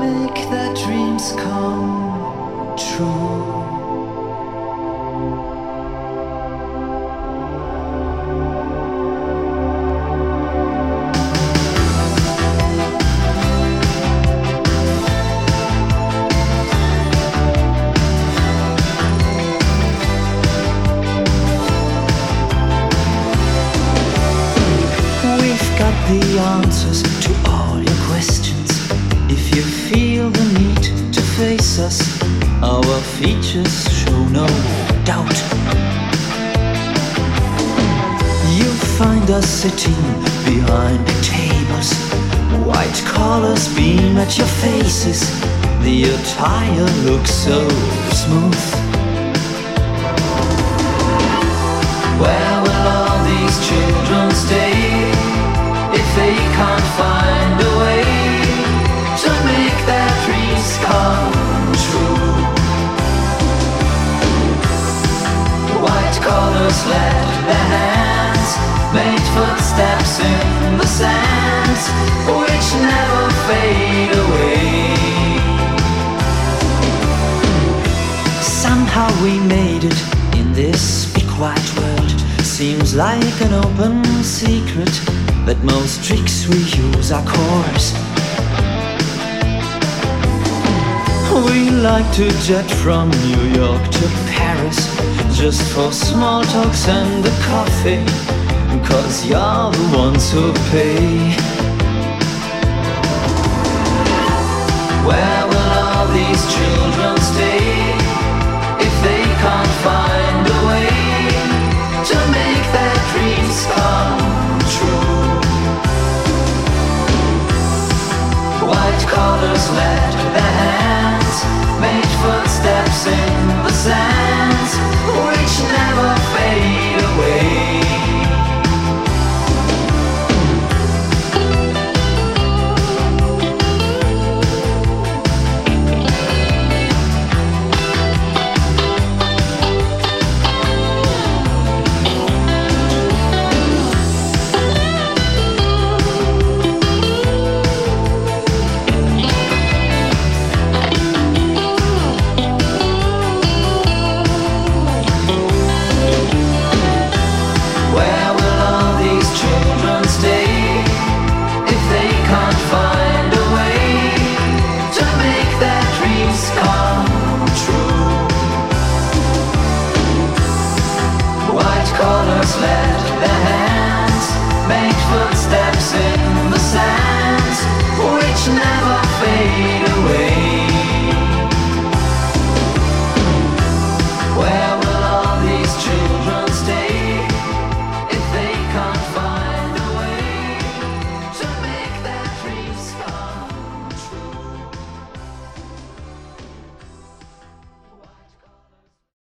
make their dreams come true. The answers to all your questions. If you feel the need to face us, our features show no doubt. You find us sitting behind big tables, white collars beam at your faces, the attire looks so smooth. Where will all these children stay if they can't find a way to make their dreams come true? White collars led their hands, made footsteps in the sands, which never fade away. Somehow we made it in this big white world. Seems like an open secret that most tricks we use are coarse. We like to jet from New York to Paris, just for small talks and a coffee, 'cause you're the ones who pay. Where will all these children stay if they can't find a way to make their dreams come true? White collars led their hands,